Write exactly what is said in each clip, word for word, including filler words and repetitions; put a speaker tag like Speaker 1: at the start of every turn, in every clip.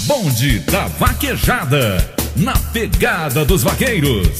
Speaker 1: Bonde da Vaquejada, na pegada dos vaqueiros.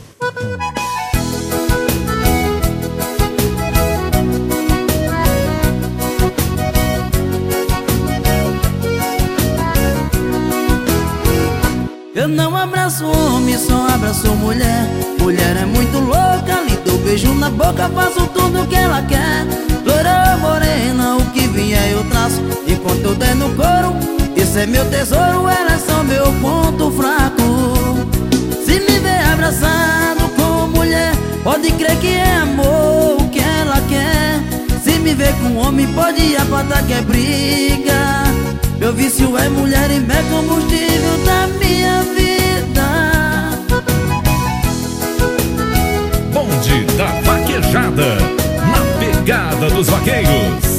Speaker 2: Eu não abraço homem, só abraço mulher. Mulher é muito louca, lhe dou beijo na boca, faço tudo que ela quer. Loira ou morena, o que vier eu traço, enquanto eu der no couro. Isso é meu tesouro, ela é só meu ponto fraco. Se me ver abraçado com mulher, pode crer que é amor o que ela quer. Se me ver com homem, pode ir a pata que é briga. Meu vício é mulher e é combustível da minha vida.
Speaker 1: Bonde da Vaquejada, na pegada dos vaqueiros.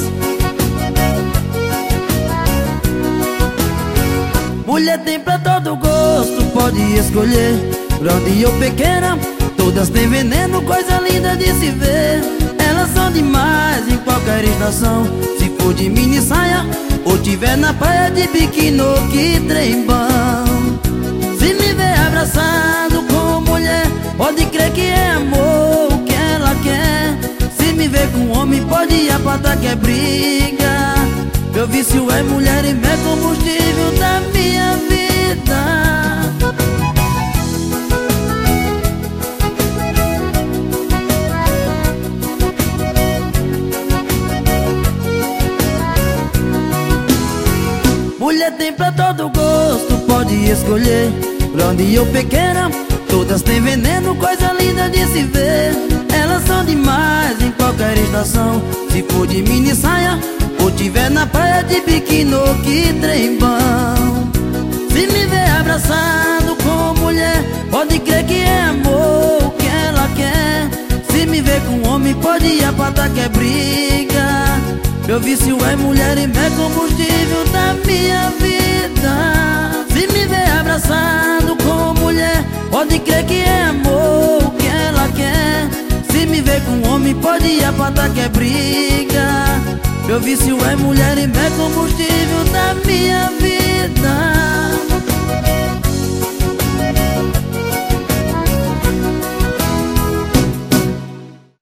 Speaker 2: Mulher tem pra todo gosto, pode escolher. Grande ou pequena, todas têm veneno, coisa linda de se ver. Elas são demais em qualquer estação. Se for de mini saia ou tiver na praia de biquíni, que trem bom. Se me ver abraçado com mulher, pode crer que é amor o que ela quer. Se me ver com homem, pode ir a pata que é briga. Meu vício é mulher e é combustível da minha vida. Mulher tem pra todo gosto, pode escolher. Grande ou pequena, todas têm veneno, coisa linda de se ver. Elas são demais em qualquer estação. Se for de mini saia ou tiver na praia de biquíni, que trem bom. Se me ver abraçado com mulher, pode crer que é amor o que ela quer. Se me ver com homem, pode ir a pata que é briga. Meu vício é mulher e é combustível da minha vida. Se me ver abraçado com mulher, pode crer que é amor o que ela quer. Se me ver com homem, pode ir a pata que é briga. Meu vício é mulher e é combustível